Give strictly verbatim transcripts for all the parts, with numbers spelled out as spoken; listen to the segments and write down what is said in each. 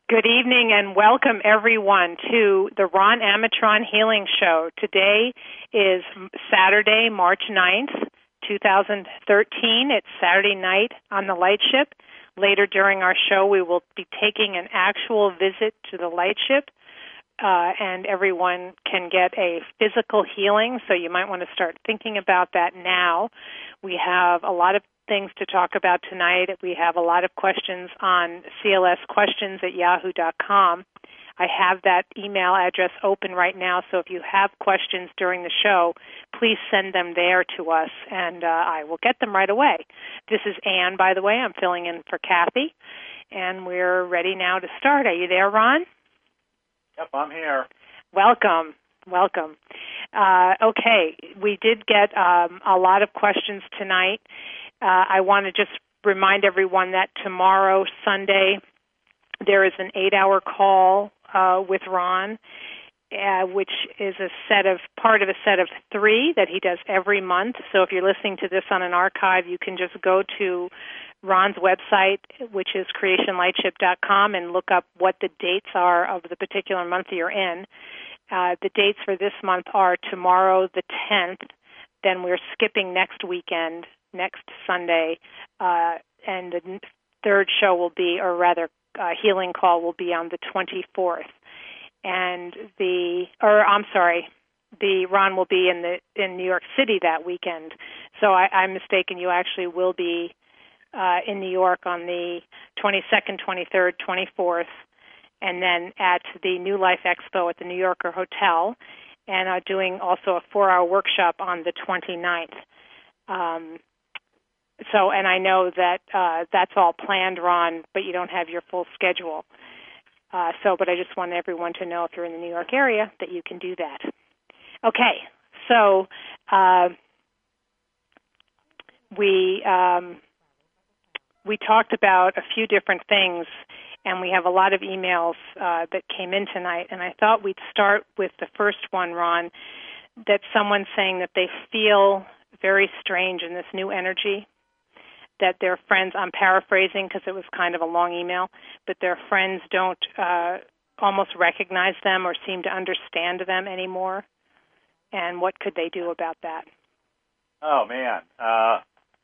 Good evening and welcome everyone to the Ron Amatron Healing Show. Today is Saturday, March ninth, two thousand thirteen. It's Saturday night on the Lightship. Later during our show, we will be taking an actual visit to the Lightship, uh, and everyone can get a physical healing, so you might want to start thinking about that now. We have a lot of things to talk about tonight. We have a lot of questions on C L S questions at yahoo dot com. I have that email address open right now, so if you have questions during the show, please send them there to us, and uh, I will get them right away. This is Ann, by the way. I'm filling in for Kathy, and we're ready now to start. Are you there, Ron? Yep, I'm here. Welcome. Welcome. Uh, okay, we did get um, a lot of questions tonight. Uh, I want to just remind everyone that tomorrow, Sunday, there is an eight-hour call uh, with Ron, uh, which is a set of part of a set of three that he does every month. So if you're listening to this on an archive, you can just go to Ron's website, which is creation lightship dot com, and look up what the dates are of the particular month you're in. Uh, the dates for this month are tomorrow, the tenth. Then we're skipping next weekend, next Sunday, uh, and the third show will be, or rather, uh, healing call will be on the twenty-fourth. And the, or I'm sorry, the Ron will be in the in New York City that weekend. So I, I'm mistaken. You actually will be uh, in New York on the twenty-second, twenty-third, twenty-fourth, and then at the New Life Expo at the New Yorker Hotel, and are doing also a four-hour workshop on the twenty-ninth. Um, so, and I know that uh, that's all planned, Ron, but you don't have your full schedule. Uh, so, but I just want everyone to know if you're in the New York area that you can do that. Okay, so uh, we um, we talked about a few different things, and we have a lot of emails uh, that came in tonight, and I thought we'd start with the first one, Ron, that someone's saying that they feel very strange in this new energy, that their friends, I'm paraphrasing because it was kind of a long email, but their friends don't uh, almost recognize them or seem to understand them anymore, and what could they do about that? Oh, man. Uh,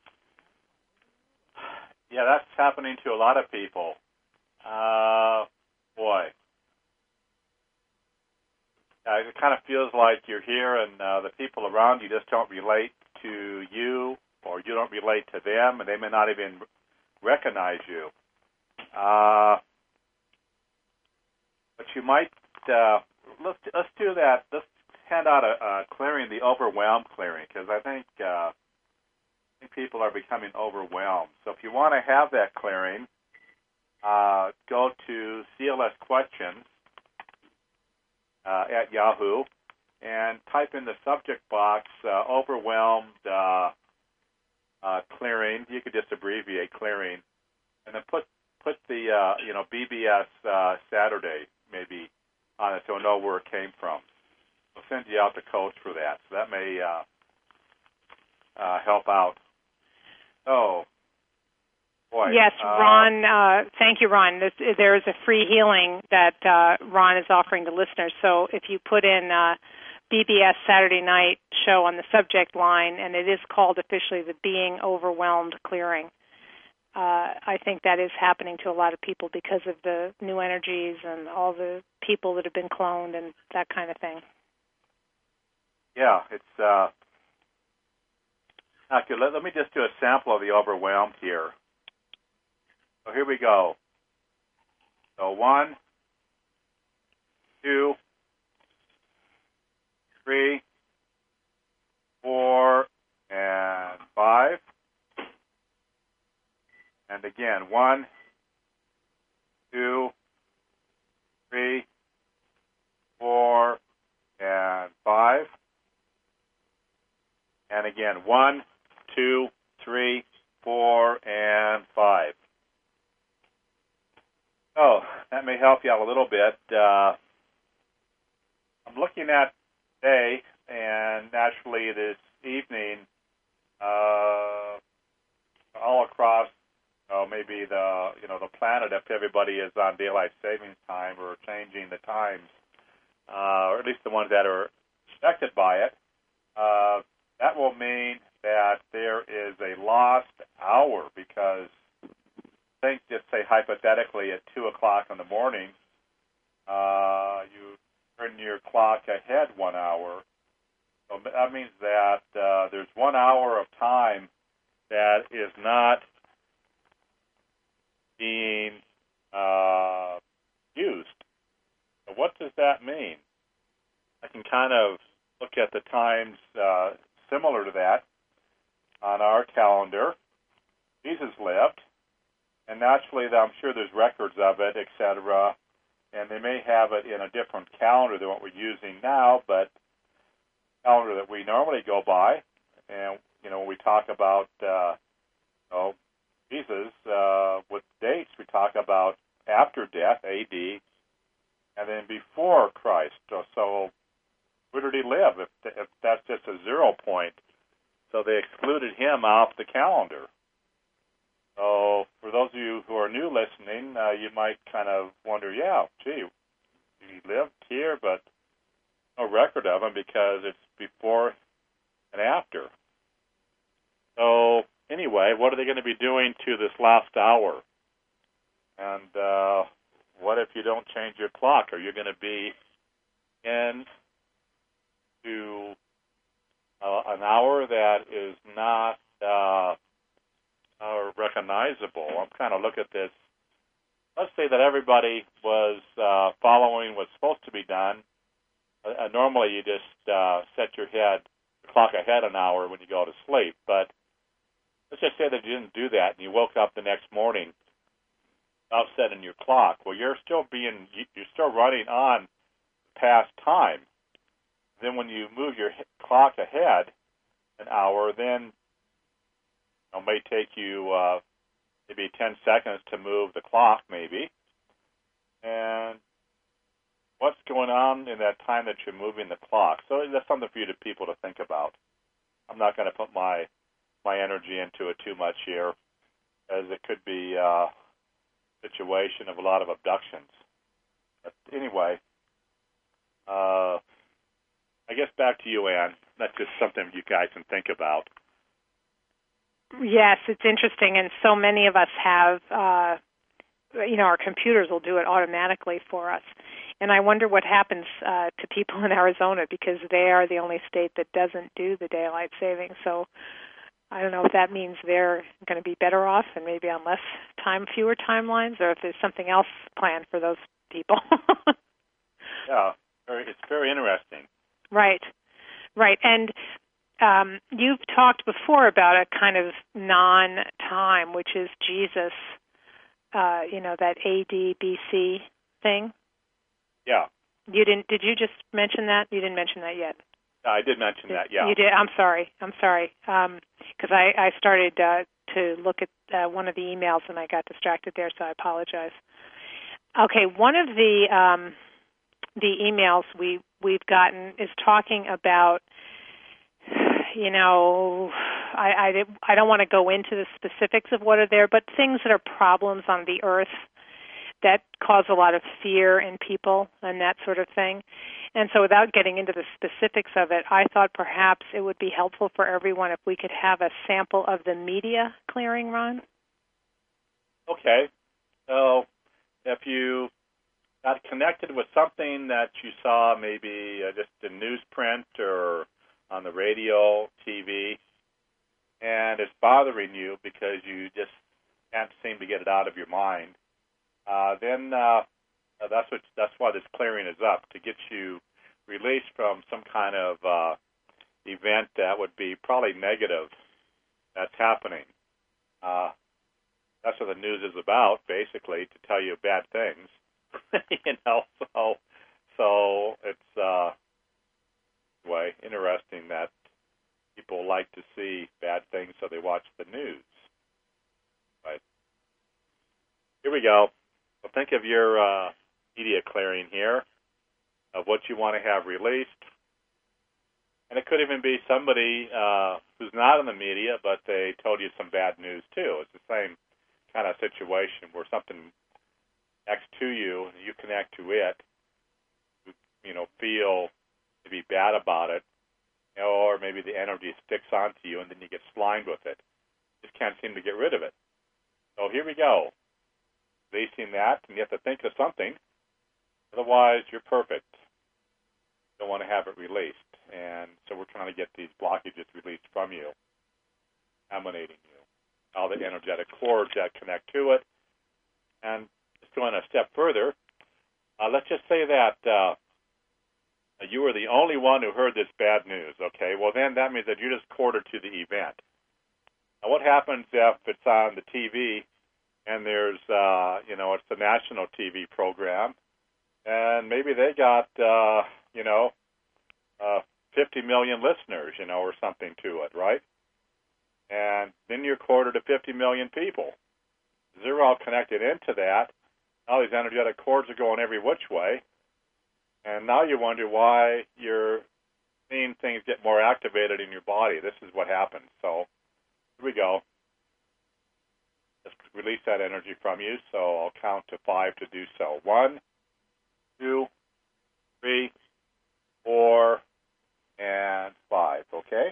yeah, that's happening to a lot of people. Uh, boy. Uh, it kind of feels like you're here and uh, the people around you just don't relate to you, or you don't relate to them, and they may not even recognize you. Uh, but you might, uh, let's, let's do that. Let's hand out a, a clearing, the overwhelmed clearing, because I think, uh, I think people are becoming overwhelmed. So if you want to have that clearing, uh, go to C L S Questions uh, at Yahoo and type in the subject box, uh, overwhelmed uh, uh, clearing. You could just abbreviate clearing, and then put put the uh, you know B B S uh, Saturday maybe on it, so know where it came from. We'll send you out the codes for that, so that may uh, uh, help out. Oh, boy. Yes, uh, Ron. Uh, thank you, Ron. This, there is a free healing that uh, Ron is offering to listeners. So if you put in uh, B B S Saturday Night Show on the subject line, and it is called officially the Being Overwhelmed Clearing, uh, I think that is happening to a lot of people because of the new energies and all the people that have been cloned and that kind of thing. Yeah, it's... Uh, okay, let, let me just do a sample of the overwhelmed here. So here we go. So one, two, three, four, and five. And again, one, two, three, four, and five. And again, one, two, three, four, and five. Oh, that may help you out a little bit. Uh, I'm looking at today, and naturally this evening, uh, all across, oh, maybe the you know the planet, if everybody is on daylight savings time or changing the times, uh, or at least the ones that are affected by it, uh, that will mean that there is a lost hour because think just say hypothetically at two o'clock in the morning, uh, you turn your clock ahead one hour. So that means that uh, there's one hour of time that is not being uh, used. So what does that mean? I can kind of look at the times uh, similar to that on our calendar. Jesus lived, and naturally I'm sure there's records of it, et cetera, and they may have it in a different calendar than what we're using now, but calendar that we normally go by, and you know when we talk about uh, you know, Jesus uh, with dates, we talk about after death, A D, and then before Christ. So, so where did he live? If, if that's just a zero point, so they excluded him off the calendar. So for those of you who are new listening, uh, you might kind of wonder, yeah, gee, he lived here, but no record of him because it's before and after. So anyway, what are they going to be doing to this last hour? And uh, what if you don't change your clock? Are you going to be in to uh, an hour that is not uh, uh, recognizable? I'm kind of look at this. Let's say that everybody was uh, following what's supposed to be done. Uh, normally, you just uh, set your head, the clock ahead an hour when you go to sleep. But let's just say that you didn't do that, and you woke up the next morning without setting your clock. Well, you're still being, you're still running on past time. Then, when you move your clock ahead an hour, then it may take you uh, maybe ten seconds to move the clock, maybe, and what's going on in that time that you're moving the clock? So that's something for you to people to think about. I'm not going to put my my energy into it too much here, as it could be a situation of a lot of abductions. But anyway, uh, I guess back to you, Ann. That's just something you guys can think about. Yes, it's interesting, and so many of us have, uh, you know, our computers will do it automatically for us. And I wonder what happens uh, to people in Arizona because they are the only state that doesn't do the daylight saving. So I don't know if that means they're going to be better off and maybe on less time, fewer timelines, or if there's something else planned for those people. Yeah, very, it's very interesting. Right, right. And um, you've talked before about a kind of non-time, which is Jesus, uh, you know, that A D B C thing. Yeah. You didn't? Did you just mention that? You didn't mention that yet. I did mention did, that. Yeah. You did. I'm sorry. I'm sorry. Because um, I, I started uh, to look at uh, one of the emails and I got distracted there, so I apologize. Okay. One of the um, the emails we we've gotten is talking about. You know, I I, I don't want to go into the specifics of what are there, but things that are problems on the earth that cause a lot of fear in people and that sort of thing. And so without getting into the specifics of it, I thought perhaps it would be helpful for everyone if we could have a sample of the media clearing, Ron. Okay. So if you got connected with something that you saw maybe uh, just in newsprint or on the radio, T V, and it's bothering you because you just can't seem to get it out of your mind, Uh, then uh, that's what that's why this clearing is up, to get you released from some kind of uh, event that would be probably negative that's happening. Uh, that's what the news is about, basically, to tell you bad things. you know, so so it's uh, way interesting that people like to see bad things, so they watch the news. But here we go. Well, think of your uh, media clearing here, of what you want to have released. And it could even be somebody uh, who's not in the media, but they told you some bad news, too. It's the same kind of situation where something connects to you and you connect to it, you, you know, feel to be bad about it, or maybe the energy sticks onto you and then you get slimed with it. You just can't seem to get rid of it. So here we go. Releasing that, and you have to think of something. Otherwise, you're perfect. You don't want to have it released. And so we're trying to get these blockages released from you, emanating you. All the energetic cords that connect to it. And just going a step further, uh, let's just say that uh, you were the only one who heard this bad news, okay? Well, then that means that you just quartered to the event. Now, what happens if it's on the T V and there's, uh, you know, it's the national T V program, and maybe they got, uh, you know, uh, fifty million listeners, you know, or something to it, right? And then you're quartered to fifty million people. They're all connected into that. All these energetic cords are going every which way. And now you wonder why you're seeing things get more activated in your body. This is what happens. So here we go. Just release that energy from you. So I'll count to five to do so. One, two, three, four, and five. Okay?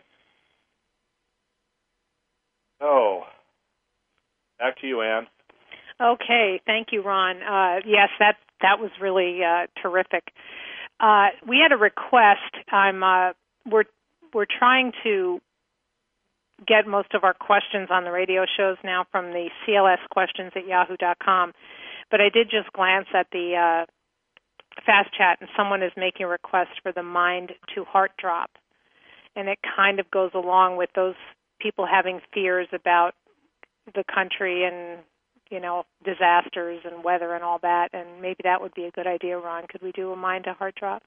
So back to you, Ann. Okay, thank you, Ron. Uh, yes, that that was really uh, terrific. Uh, we had a request. I'm uh, we're we're trying to get most of our questions on the radio shows now from the C L S questions at yahoo dot com, but I did just glance at the uh, fast chat, and someone is making a request for the mind to heart drop, and it kind of goes along with those people having fears about the country and, you know, disasters and weather and all that, and maybe that would be a good idea, Ron. Could we do a mind to heart drop?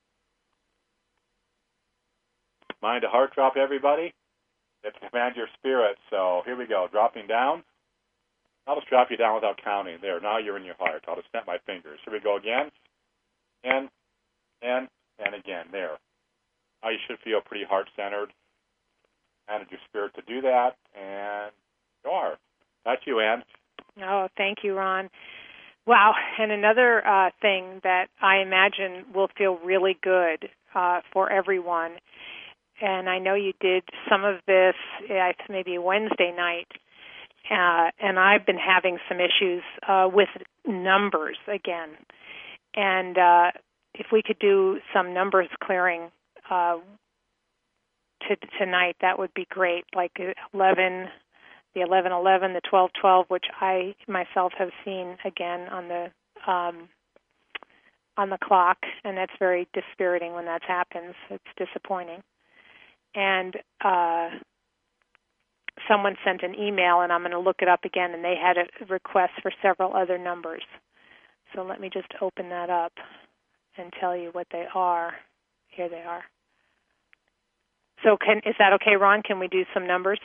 Mind to heart drop, everybody? Let's command your spirit. So here we go. Dropping down. I'll just drop you down without counting. There, now you're in your heart. I'll just snap my fingers. Here we go again. And, and, and again. There. Now you should feel pretty heart-centered. Commanded your spirit to do that, and you are. That's you, Ann. Oh, thank you, Ron. Wow, and another uh, thing that I imagine will feel really good uh, for everyone, and I know you did some of this uh, maybe Wednesday night, uh, and I've been having some issues uh, with numbers again. And uh, if we could do some numbers clearing uh, to, tonight, that would be great, like eleven, the eleven eleven, the twelve twelve, which I myself have seen again on the um, on the clock, and that's very dispiriting when that happens. It's disappointing. And uh, someone sent an email, and I'm going to look it up again, and they had a request for several other numbers. So let me just open that up and tell you what they are. Here they are. So can is that okay, Ron? Can we do some numbers?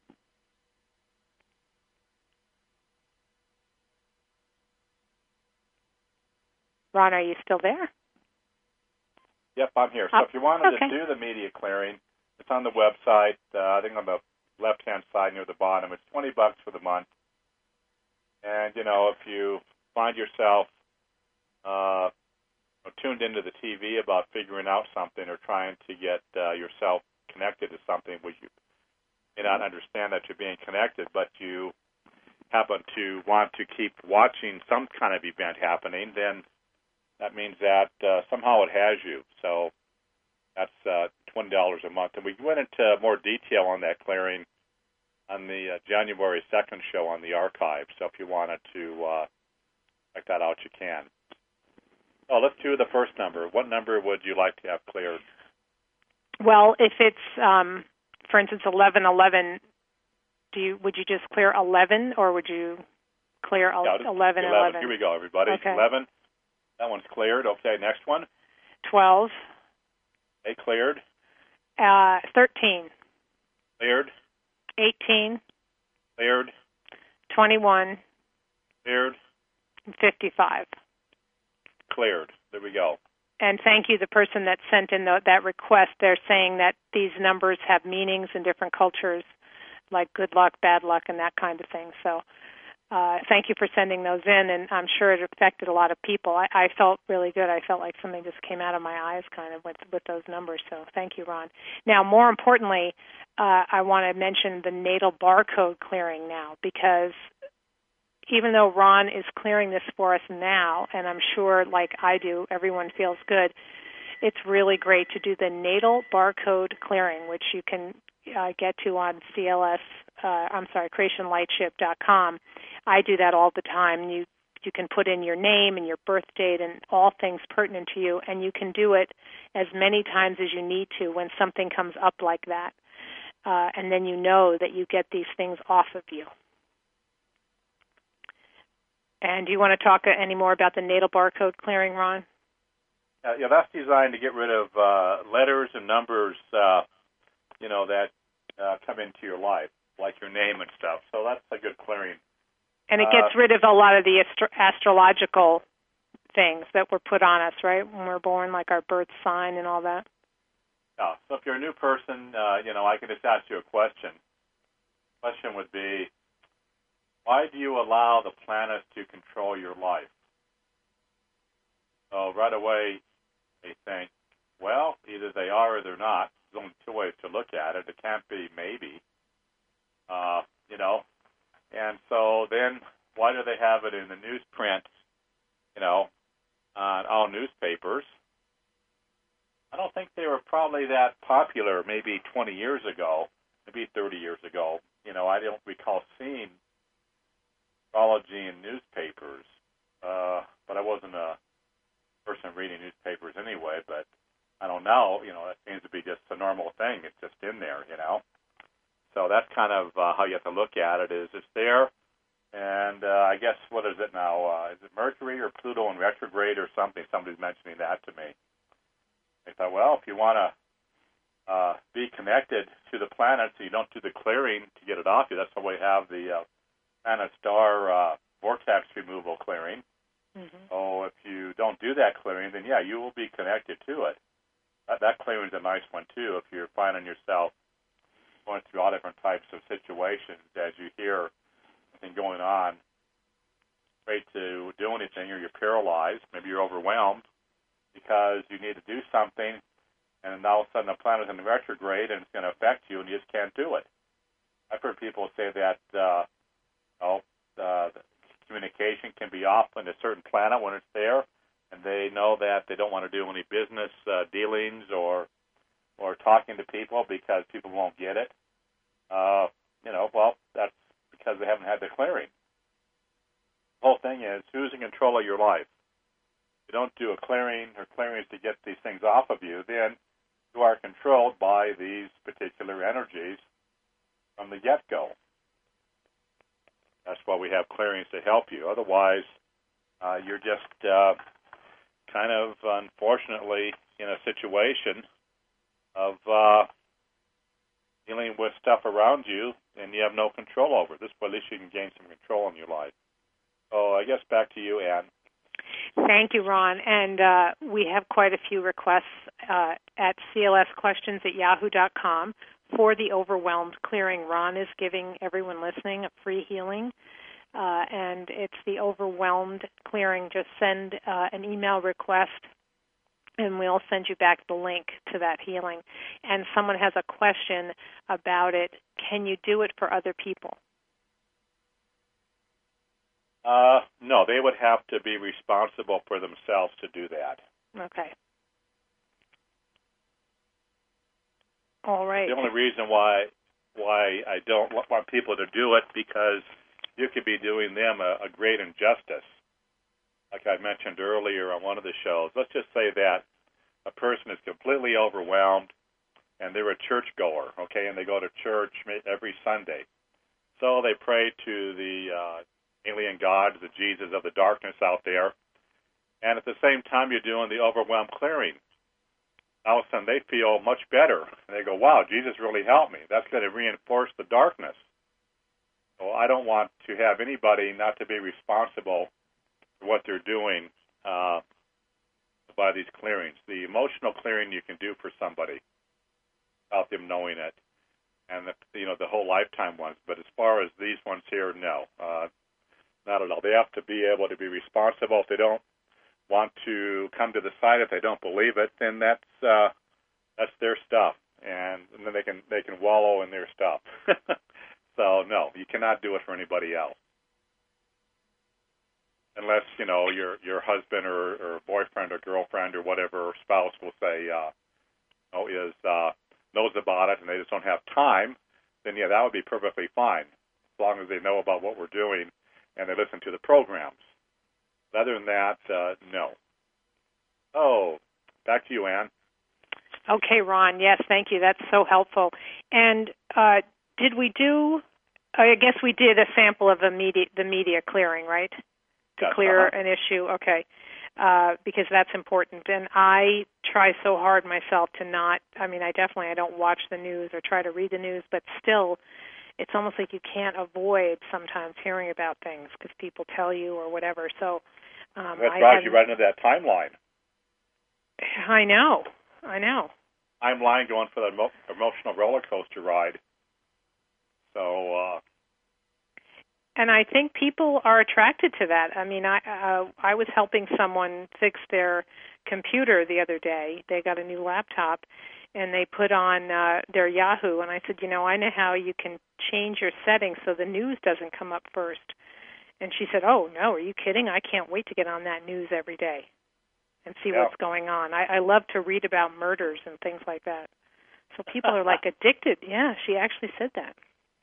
Ron, are you still there? Yep, I'm here. So oh, if you wanted okay. to do the media clearing, it's on the website. Uh, I think on the left-hand side near the bottom. It's twenty bucks for the month. And, you know, if you find yourself uh, tuned into the T V about figuring out something or trying to get uh, yourself connected to something which you may not understand that you're being connected, but you happen to want to keep watching some kind of event happening, then that means that uh, somehow it has you. So that's uh, twenty dollars a month. And we went into more detail on that clearing on the uh, January second show on the archive. So if you wanted to uh, check that out, you can. Oh, let's do the first number. What number would you like to have cleared? Well, if it's, um, for instance, eleven eleven, do you would you just clear eleven, or would you clear yeah, eleven eleven? Here we go, everybody. Okay. eleven. That one's cleared. Okay, next one. twelve. Okay, cleared. Uh, thirteen. Cleared. eighteen. Cleared. twenty-one. Cleared. And fifty-five. Cleared. There we go. And thank you, the person that sent in the, that request. They're saying that these numbers have meanings in different cultures, like good luck, bad luck, and that kind of thing. So uh, thank you for sending those in, and I'm sure it affected a lot of people. I, I felt really good. I felt like something just came out of my eyes kind of with, with those numbers, so thank you, Ron. Now, more importantly, uh, I want to mention the natal barcode clearing now, because even though Ron is clearing this for us now, and I'm sure, like I do, everyone feels good, it's really great to do the natal barcode clearing, which you can uh, get to on C L S, uh, I'm sorry, creation lightship dot com. I do that all the time. You you can put in your name and your birth date and all things pertinent to you, and you can do it as many times as you need to when something comes up like that. Uh, and then you know that you get these things off of you. And do you want to talk any more about the natal barcode clearing, Ron? Uh, yeah, that's designed to get rid of uh, letters and numbers, uh, you know, that uh, come into your life, like your name and stuff. So that's a good clearing. And it gets uh, rid of a lot of the astro- astrological things that were put on us, right, when we're born, like our birth sign and all that. Yeah. So if you're a new person, uh, you know, I can just ask you a question. The question would be, why do you allow the planets to control your life? So right away, they think, well, either they are or they're not. There's only two ways to look at it. It can't be maybe, uh, you know. And so then why do they have it in the newsprint, you know, on all newspapers? I don't think they were probably that popular maybe twenty years ago, maybe thirty years ago. You know, I don't recall seeing astrology in newspapers, uh, but I wasn't a person reading newspapers anyway, but I don't know, you know, it seems to be just a normal thing. It's just in there, you know. So that's kind of uh, how you have to look at it, is it's there, and uh, I guess, what is it now? Uh, is it Mercury or Pluto in retrograde or something? Somebody's mentioning that to me. I thought, well, if you want to uh, be connected to the planet so you don't do the clearing to get it off you, that's why we have the uh, planet star uh, vortex removal clearing. Mm-hmm. So if you don't do that clearing, then, yeah, you will be connected to it. That, that clearing is a nice one, too, if you're finding yourself going through all different types of situations as you hear something going on, afraid to do anything, or you're paralyzed, maybe you're overwhelmed because you need to do something, and then all of a sudden the planet's in retrograde and it's going to affect you and you just can't do it. I've heard people say that uh, oh, uh, the communication can be off on a certain planet when it's there, and they know that they don't want to do any business uh, dealings or or talking to people because people won't get it. Uh, you know, well, that's because they haven't had the clearing. The whole thing is, who's in control of your life? If you don't do a clearing or clearings to get these things off of you, then you are controlled by these particular energies from the get-go. That's why we have clearings to help you. Otherwise, uh, you're just uh, kind of, unfortunately, in a situation of uh, dealing with stuff around you and you have no control over it. This way, at least you can gain some control in your life. So I guess back to you, Ann. Thank you, Ron. And uh, we have quite a few requests uh, at C L S questions at yahoo dot com for the overwhelmed clearing. Ron is giving everyone listening a free healing, uh, and it's the overwhelmed clearing. Just send uh, an email request, and we'll send you back the link to that healing. And someone has a question about it. Can you do it for other people? Uh, no, they would have to be responsible for themselves to do that. Okay. All right. The only reason why why I don't want people to do it, because you could be doing them a, a great injustice. Like I mentioned earlier on one of the shows, let's just say that a person is completely overwhelmed and they're a churchgoer, okay, and they go to church every Sunday. So they pray to the uh, alien gods, the Jesus of the darkness out there, and at the same time you're doing the overwhelmed clearing. All of a sudden they feel much better. And they go, wow, Jesus really helped me. That's going to reinforce the darkness. So I don't want to have anybody not to be responsible for what they're doing uh, by these clearings. The emotional clearing you can do for somebody without them knowing it, and the, you know, the whole lifetime ones. But as far as these ones here, no. Uh, not at all. They have to be able to be responsible. If they don't want to come to the site, if they don't believe it, then that's uh, that's their stuff, and, and then they can they can wallow in their stuff. So no, you cannot do it for anybody else, unless you know your your husband or, or boyfriend or girlfriend or whatever or spouse will say, uh, oh, is uh, knows about it and they just don't have time. Then yeah, that would be perfectly fine, as long as they know about what we're doing and they listen to the programs. Other than that, uh, no. Oh, back to you, Ann. Okay, Ron. Yes, thank you. That's so helpful. And uh, did we do? I guess we did a sample of the media, the media clearing, right? To Yes, clear uh-huh. an issue. Okay, uh, because that's important. And I try so hard myself to not. I mean, I definitely I don't watch the news or try to read the news, but still, it's almost like you can't avoid sometimes hearing about things because people tell you or whatever. So um, that I drives you right into that timeline. I know, I know. Timeline going for the emo- emotional roller coaster ride. So. Uh, And I think people are attracted to that. I mean, I uh, I was helping someone fix their computer the other day. They got a new laptop, and they put on uh, their Yahoo. And I said, you know, I know how you can change your settings so the news doesn't come up first. And she said, oh, no, are you kidding? I can't wait to get on that news every day and see yeah. what's going on. I, I love to read about murders and things like that. So people are, like, addicted. Yeah, she actually said that.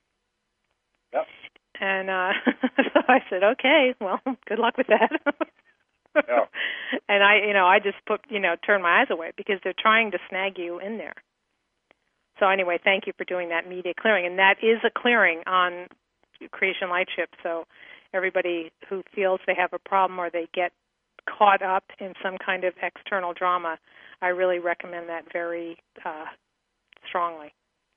Yep. And uh, so I said, okay, well, good luck with that. Yeah. And I, you know, I just put, you know, turn my eyes away because they're trying to snag you in there. So anyway, thank you for doing that media clearing. And that is a clearing on Creation Lightship. So everybody who feels they have a problem or they get caught up in some kind of external drama, I really recommend that very uh, strongly.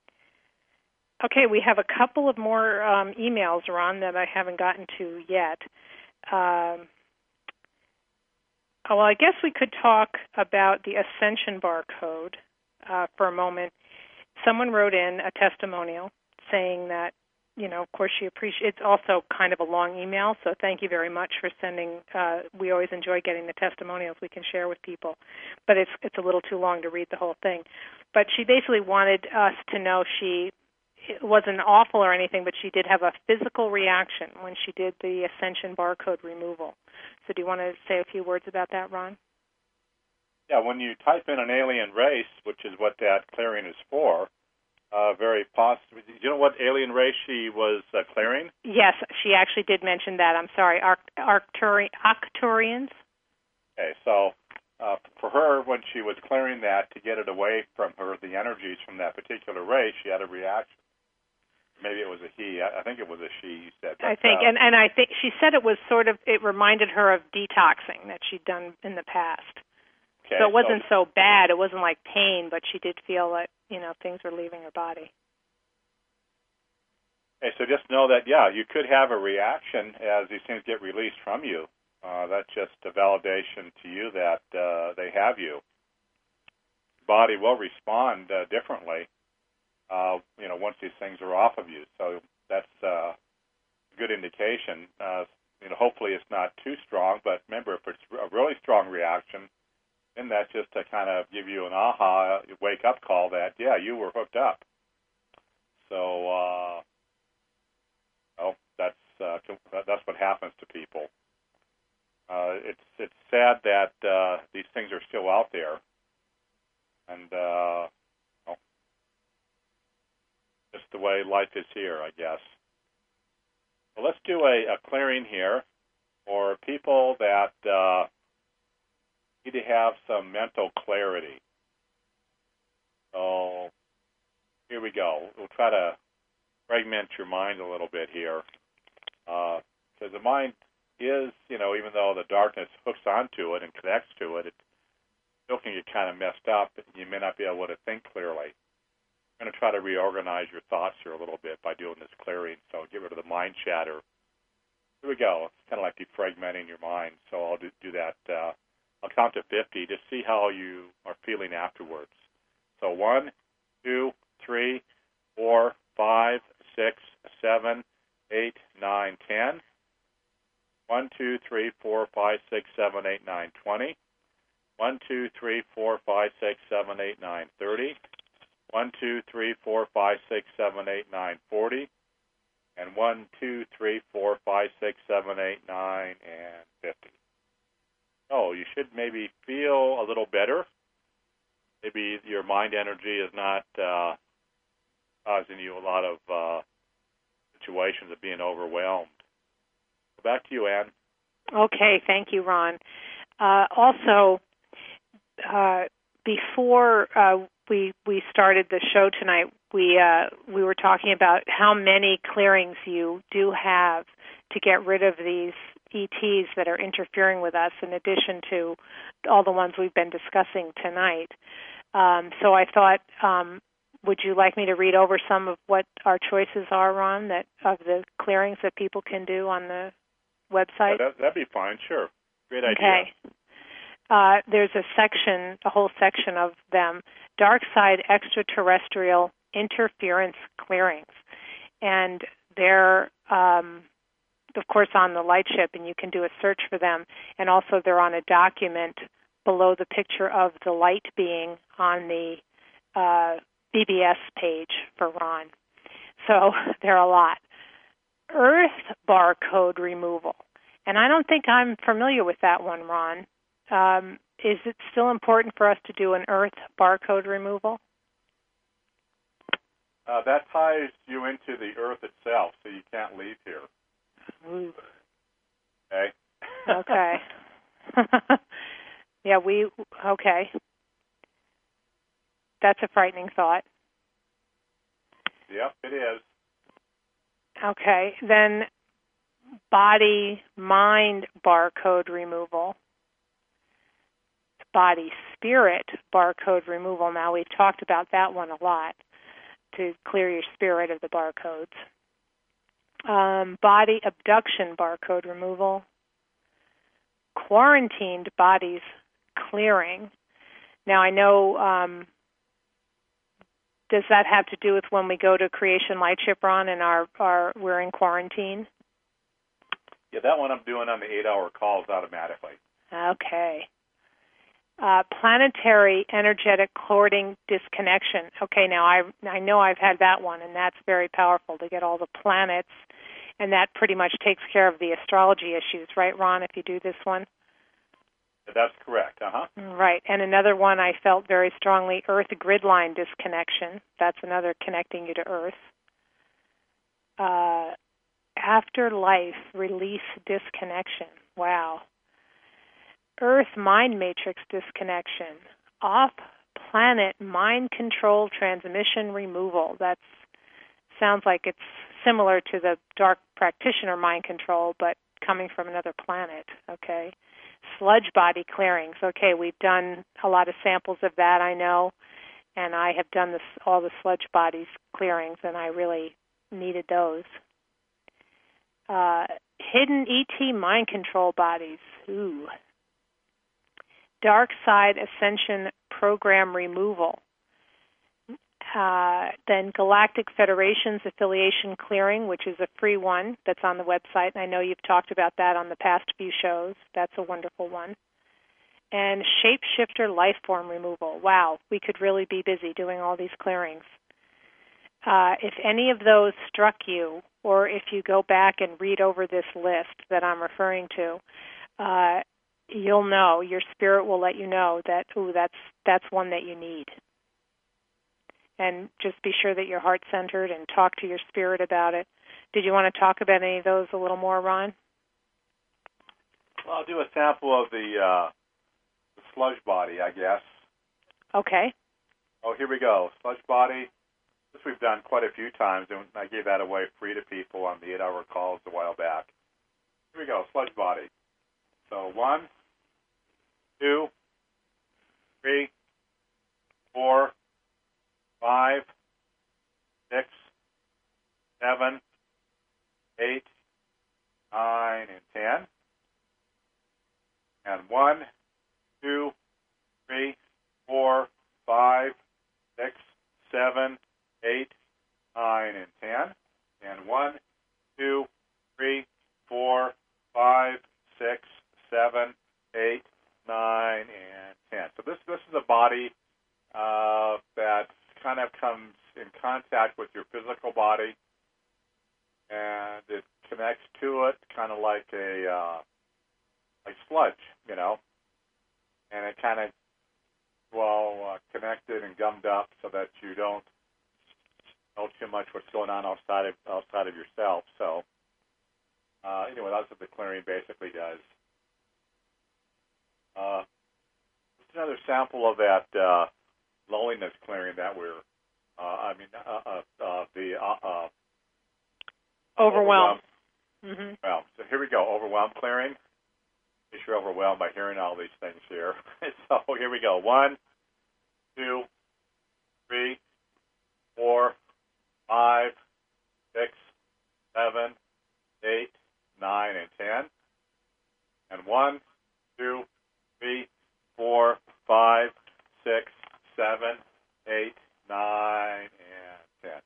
Okay, we have a couple of more um, emails, Ron, that I haven't gotten to yet. Um, oh, well, I guess we could talk about the Ascension Barcode uh, for a moment. Someone wrote in a testimonial saying that, you know, of course, she appreciates. It's also kind of a long email, so thank you very much for sending. Uh, we always enjoy getting the testimonials we can share with people, but it's it's a little too long to read the whole thing. But she basically wanted us to know she. It wasn't awful or anything, but she did have a physical reaction when she did the Ascension Barcode removal. So do you want to say a few words about that, Ron? Yeah, when you type in an alien race, which is what that clearing is for, uh, very possible. Do you know what alien race she was uh, clearing? Yes, she actually did mention that. I'm sorry, Arct- Arcturi- Arcturians? Okay, so uh, for her, when she was clearing that to get it away from her, the energies from that particular race, she had a reaction. Maybe it was a he. I think it was a she, you said. But, I think, uh, and, and I think she said it was sort of, it reminded her of detoxing that she'd done in the past. okay, so it wasn't so, so bad. It wasn't like pain, but she did feel that, you know, things were leaving her body. Okay, so just know that, yeah, you could have a reaction as these things get released from you. Uh, that's just a validation to you that uh, they have you. Body will respond uh, differently. Uh, you know, once these things are off of you. So that's uh, a good indication. Uh, you know, hopefully it's not too strong, but remember, if it's a really strong reaction, then that's just to kind of give you an aha, wake-up call that, yeah, you were hooked up. So, uh, well, that's uh, that's what happens to people. Uh, it's it's sad that uh, these things are still out there, and uh, just the way life is here, I guess. Well, let's do a, a clearing here for people that uh, need to have some mental clarity. So here we go. We'll try to fragment your mind a little bit here. Because uh, the mind is, you know, even though the darkness hooks onto it and connects to it, it still can get kind of messed up. You may not be able to think clearly. I'm going to try to reorganize your thoughts here a little bit by doing this clearing. So get rid of the mind chatter. Here we go. It's kind of like defragmenting your mind. So I'll do, do that. Uh, I'll count to fifty. Just see how you are feeling afterwards. So one, two, three, four, five, six, seven, eight, nine, ten. one, two, three, four, five, six, seven, eight, nine, twenty. one, two, three, four, five, six, seven, eight, nine, thirty. one, two, three, four, five, six, seven, eight, nine, forty. And one, two, three, four, five, six, seven, eight, nine, and fifty. Oh, you should maybe feel a little better. Maybe your mind energy is not uh, causing you a lot of uh, situations of being overwhelmed. Back to you, Ann. Okay, thank you, Ron. Uh, also, uh, before uh, we we started the show tonight, we uh, we were talking about how many clearings you do have to get rid of these E Ts that are interfering with us, in addition to all the ones we've been discussing tonight. Um, so I thought, um, would you like me to read over some of what our choices are, Ron, that of the clearings that people can do on the website? Yeah, that, that'd be fine, sure. Great idea. Okay. Uh, there's a section, a whole section of them, Dark Side Extraterrestrial Interference Clearings. And they're, um, of course, on the Lightship, and you can do a search for them. And also they're on a document below the picture of the light being on the uh, B B S page for Ron. So there are a lot. Earth barcode removal. And I don't think I'm familiar with that one, Ron. Um, is it still important for us to do an Earth barcode removal? Uh, that ties you into the Earth itself, so you can't leave here. Ooh. Okay? Okay. Yeah, we, okay. That's a frightening thought. Yep, it is. Okay, then body-mind barcode removal. Body-spirit barcode removal. Now, we've talked about that one a lot, to clear your spirit of the barcodes. Um, body abduction barcode removal. Quarantined bodies clearing. Now, I know, um, does that have to do with when we go to Creation Lightship, Ron, and our, our, we're in quarantine? Yeah, that one I'm doing on the eight-hour calls automatically. Okay. Uh, planetary energetic cording disconnection. Okay, now I I know I've had that one, and that's very powerful to get all the planets, and that pretty much takes care of the astrology issues, right, Ron, if you do this one? That's correct, uh-huh. Right, and another one I felt very strongly, Earth grid line disconnection. That's another connecting you to Earth. Uh, afterlife release disconnection. Wow. Earth mind matrix disconnection. Off-planet mind control transmission removal. That sounds like it's similar to the dark practitioner mind control, but coming from another planet, okay? Sludge body clearings. Okay, we've done a lot of samples of that, I know, and I have done this, all the sludge bodies clearings, and I really needed those. Uh, hidden E T mind control bodies. Ooh. Dark Side Ascension Program removal. Uh, then Galactic Federation's affiliation clearing, which is a free one that's on the website. And I know you've talked about that on the past few shows. That's a wonderful one. And Shapeshifter Lifeform removal. Wow, we could really be busy doing all these clearings. Uh, if any of those struck you, or if you go back and read over this list that I'm referring to, uh, you'll know, your spirit will let you know that, ooh, that's that's one that you need. And just be sure that you're heart-centered and talk to your spirit about it. Did you want to talk about any of those a little more, Ron? Well, I'll do a sample of the, uh, the sludge body, I guess. Okay. Oh, here we go. Sludge body. This we've done quite a few times, and I gave that away free to people on the eight-hour calls a while back. Here we go, sludge body. So one, two, three, four, five, six, seven, eight, nine, and ten. And one, two, three, four, five, six, seven, eight, nine, and ten. And one, two, three, four, five, six, seven, eight, nine, and ten. So this this is a body uh, that kind of comes in contact with your physical body, and it connects to it, kind of like a uh, like sludge, you know, and it kind of well uh, connected and gummed up so that you don't know too much what's going on outside of outside of yourself. So uh, anyway, that's what the clearing basically does. Uh, just another sample of that uh, loneliness clearing that we're, uh, I mean, uh, uh, uh, the uh, uh, overwhelmed. overwhelmed. Mm-hmm. Well, so here we go, overwhelmed clearing. In case you're overwhelmed by hearing all these things here. So here we go. One, two, three, four, five, six, seven, eight, nine, and ten. And one, two, three, four, five, six, seven, eight, nine, and ten.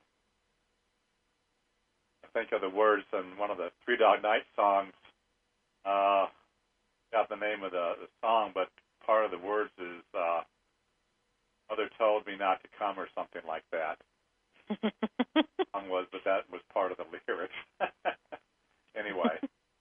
I think of the words in one of the Three Dog Night songs. Uh, got the name of the, the song, but part of the words is uh, "Mother told me not to come" or something like that. The song was, but that was part of the lyrics. Anyway,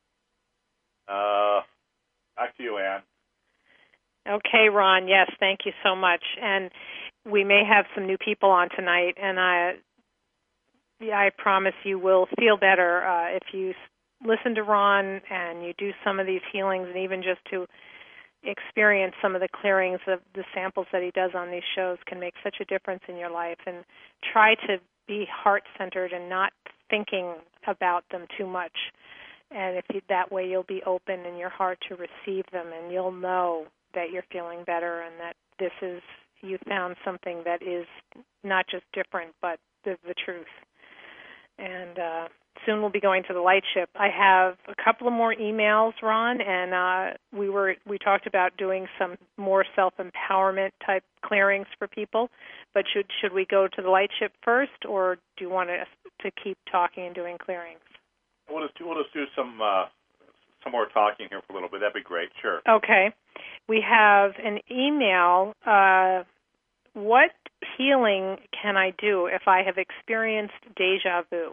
uh, back to you, Ann. Okay, Ron. Yes, thank you so much. And we may have some new people on tonight, and I, yeah, I promise you will feel better uh, if you listen to Ron and you do some of these healings, and even just to experience some of the clearings of the samples that he does on these shows can make such a difference in your life. And try to be heart-centered and not thinking about them too much. And if you, that way you'll be open in your heart to receive them, and you'll know that you're feeling better and that this is, you found something that is not just different, but the, the truth. And uh, soon we'll be going to the light ship. I have a couple of more emails, Ron, and uh, we were we talked about doing some more self-empowerment type clearings for people. But should should we go to the light ship first, or do you want us to keep talking and doing clearings? We'll just do, we'll just do some uh, some more talking here for a little bit. That'd be great. Sure. Okay. We have an email. Uh, what healing can I do if I have experienced deja vu?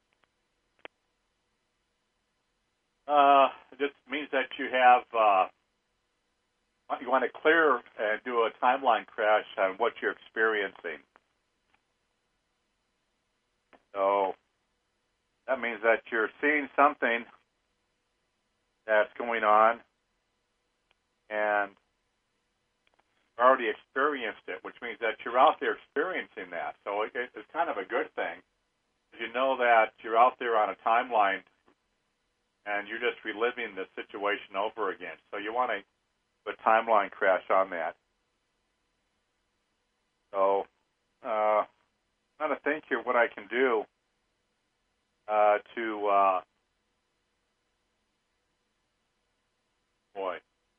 Uh, it just means that you have, uh, you want to clear and do a timeline crash on what you're experiencing. So that means that you're seeing something that's going on and already experienced it, which means that you're out there experiencing that. So it, it's kind of a good thing. You know that you're out there on a timeline and you're just reliving the situation over again. So you want to put a timeline crash on that. So uh, I'm trying to think here what I can do uh, to, uh, boy,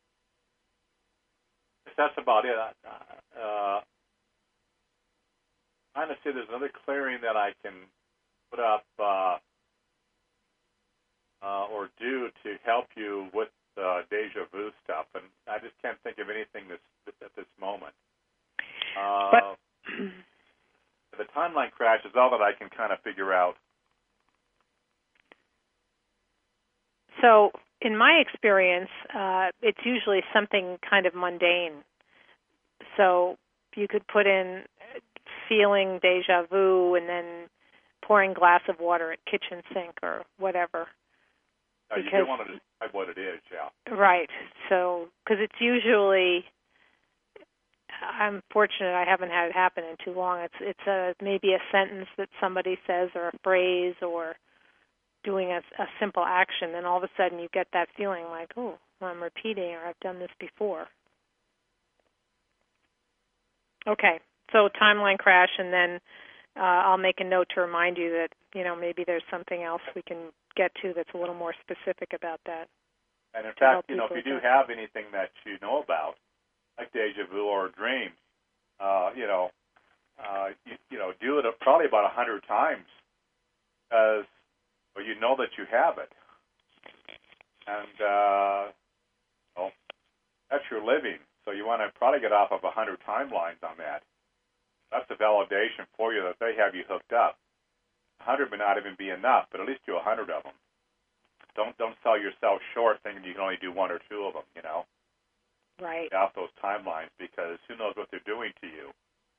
that's about it. Uh, I'm trying to see if there's another clearing that I can put up uh, uh, or do to help you with uh, deja vu stuff, and I just can't think of anything this, at this moment. Uh, but the timeline crash is all that I can kind of figure out. So, in my experience, uh, it's usually something kind of mundane. So you could put in feeling deja vu and then pouring glass of water at kitchen sink or whatever. No, you do want to describe what it is, yeah. Right. So, because it's usually, I'm fortunate I haven't had it happen in too long. It's it's a maybe a sentence that somebody says or a phrase or doing a, a simple action, and all of a sudden you get that feeling like, oh, I'm repeating or I've done this before. Okay, so timeline crash, and then uh, I'll make a note to remind you that, you know, maybe there's something else we can get to that's a little more specific about that. And in fact, you know, if you do have anything that you know about, like deja vu or a dream, uh, you know, uh, you, you know, do it probably about a hundred times, because well, you know that you have it. And, uh, well, that's your living. So you want to probably get off of one hundred timelines on that. That's a validation for you that they have you hooked up. one hundred may not even be enough, but at least do one hundred of them. Don't don't sell yourself short thinking you can only do one or two of them, you know. Right. Get off those timelines, because who knows what they're doing to you.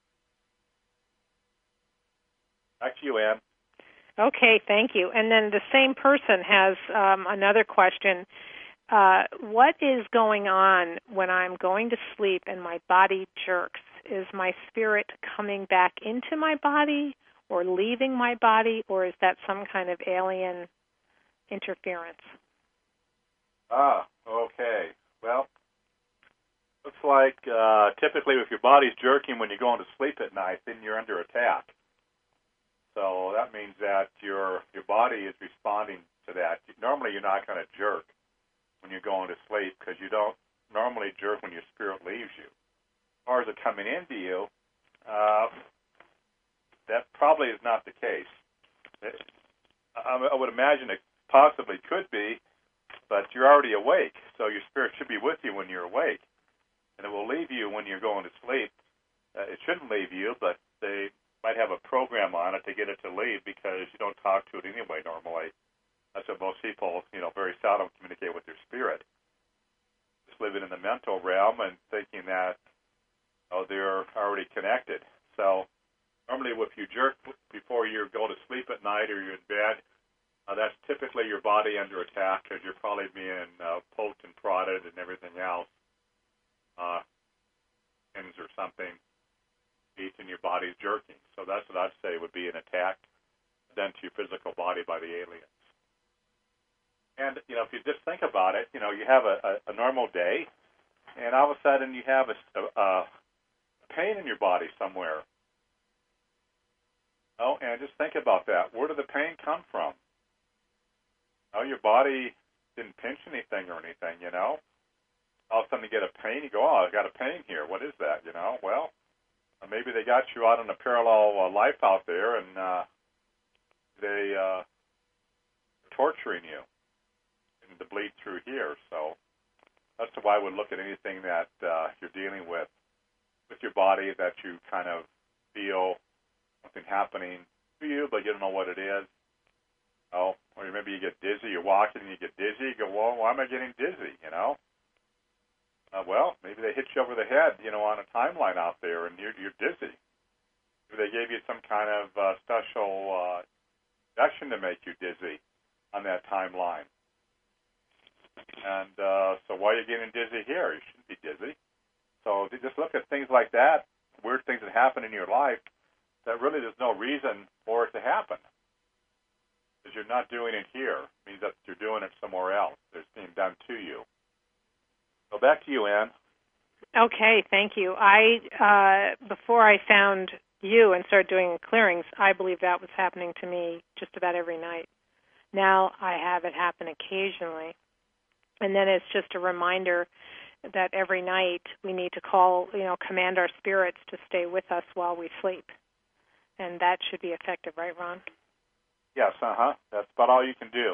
Back to you, Ann. Okay, thank you. And then the same person has um, another question. Uh, what is going on when I'm going to sleep and my body jerks? Is my spirit coming back into my body or leaving my body, or is that some kind of alien interference? Ah, okay. Well, looks like uh, typically if your body's jerking when you're going to sleep at night, then you're under attack. So that means that your your body is responding to that. Normally you're not going to jerk when you're going to sleep, because you don't normally jerk when your spirit leaves you. As far as it coming into you, uh, that probably is not the case. It, I, I would imagine it possibly could be, but you're already awake, so your spirit should be with you when you're awake, and it will leave you when you're going to sleep. Uh, it shouldn't leave you, but they might have a program on it to get it to leave, because you don't talk to it anyway normally. That's what most people, you know, very seldom communicate with their spirit. Just living in the mental realm and thinking that, oh, they're already connected. So normally if you jerk before you go to sleep at night or you're in bed, uh, that's typically your body under attack, because you're probably being uh, poked and prodded and everything else. Uh, pins or something, beats and your body's jerking. So that's what I'd say would be an attack done to your physical body by the aliens. And, you know, if you just think about it, you know, you have a, a, a normal day, and all of a sudden you have a, a, a pain in your body somewhere. Oh, and just think about that. Where did the pain come from? Oh, your body didn't pinch anything or anything, you know. All of a sudden you get a pain, you go, oh, I got a pain here. What is that, you know? Well, maybe they got you out on a parallel uh, life out there, and uh, they uh, are torturing you to bleed through here. So that's why I would look at anything that uh, you're dealing with, with your body, that you kind of feel something happening to you, but you don't know what it is. Oh, or maybe you get dizzy. You're walking and you get dizzy. You go, well, why am I getting dizzy, you know? Uh, well, maybe they hit you over the head, you know, on a timeline out there, and you're, you're dizzy. Maybe they gave you some kind of uh, special uh, injection to make you dizzy on that timeline. And uh, so why are you getting dizzy here? You shouldn't be dizzy. So just look at things like that, weird things that happen in your life, that really there's no reason for it to happen. Because you're not doing it here. It means that you're doing it somewhere else. It's being done to you. So back to you, Ann. Okay, thank you. I uh, before I found you and started doing clearings, I believe that was happening to me just about every night. Now I have it happen occasionally. And then it's just a reminder that every night we need to call, you know, command our spirits to stay with us while we sleep. And that should be effective, right, Ron? Yes, uh-huh. That's about all you can do.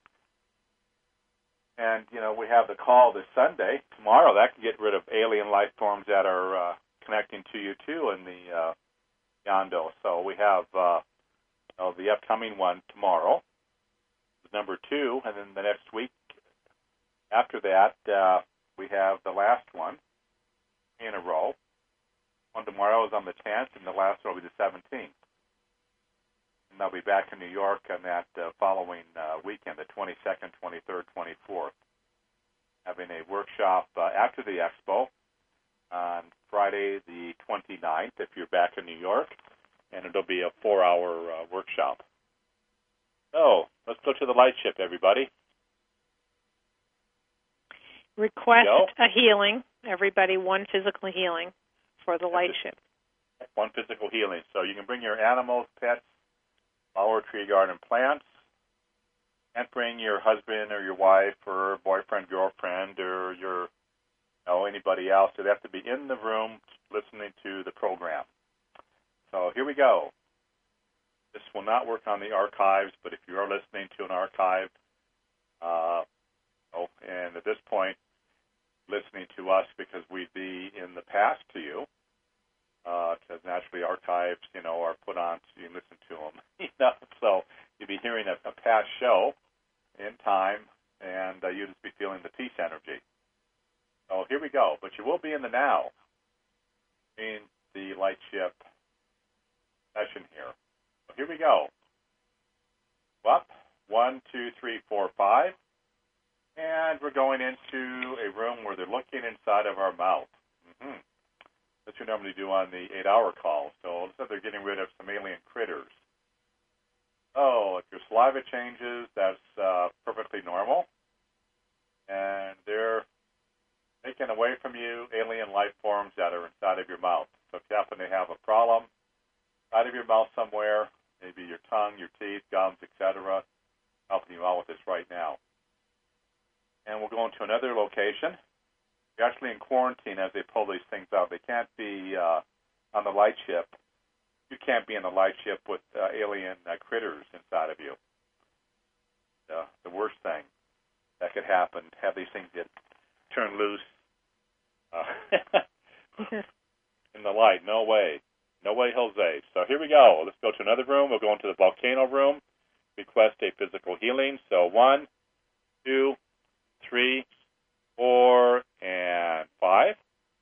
And, you know, we have the call this Sunday. Tomorrow, that can get rid of alien life forms that are uh, connecting to you, too, in the uh, Yondo. So we have uh, oh, the upcoming one tomorrow, number two, and then the next week, after that, uh, we have the last one in a row. One tomorrow is on the tenth, and the last one will be the seventeenth. And they'll be back in New York on that uh, following uh, weekend, the twenty-second, twenty-third, twenty-fourth, having a workshop uh, after the expo on Friday the twenty-ninth, if you're back in New York, and it'll be a four-hour uh, workshop. So let's go to the light ship, everybody. Request a healing, everybody, one physical healing for the light ship. One physical healing. So you can bring your animals, pets, flower, tree, garden, plants, and bring your husband or your wife or boyfriend, girlfriend, or your, you know, anybody else. So they have to be in the room listening to the program. So here we go. This will not work on the archives, but if you are listening to an archive, uh, oh, and at this point, listening to us because we'd be in the past to you, because uh, naturally archives, you know, are put on so you can listen to them. You know, so you'd be hearing a, a past show in time, and uh, you'd just be feeling the peace energy. So here we go. But you will be in the now, in the light ship session here. So here we go. Up, one, two, three, four, five. And we're going into a room where they're looking inside of our mouth. Mm-hmm. That you normally do on the eight-hour call. So looks like they're getting rid of some alien critters. Oh, if your saliva changes, that's uh, perfectly normal. And they're taking away from you alien life forms that are inside of your mouth. So if you happen to have a problem inside of your mouth somewhere, maybe your tongue, your teeth, gums, et cetera, helping you out with this right now. And we'll go into another location. You're actually in quarantine as they pull these things out. They can't be uh, on the light ship. You can't be in the light ship with uh, alien uh, critters inside of you. Uh, the worst thing that could happen, have these things get turned loose uh, in the light. No way. No way, Jose. So here we go. Let's go to another room. We'll go into the volcano room. Request a physical healing. So one, two, three, four, and five.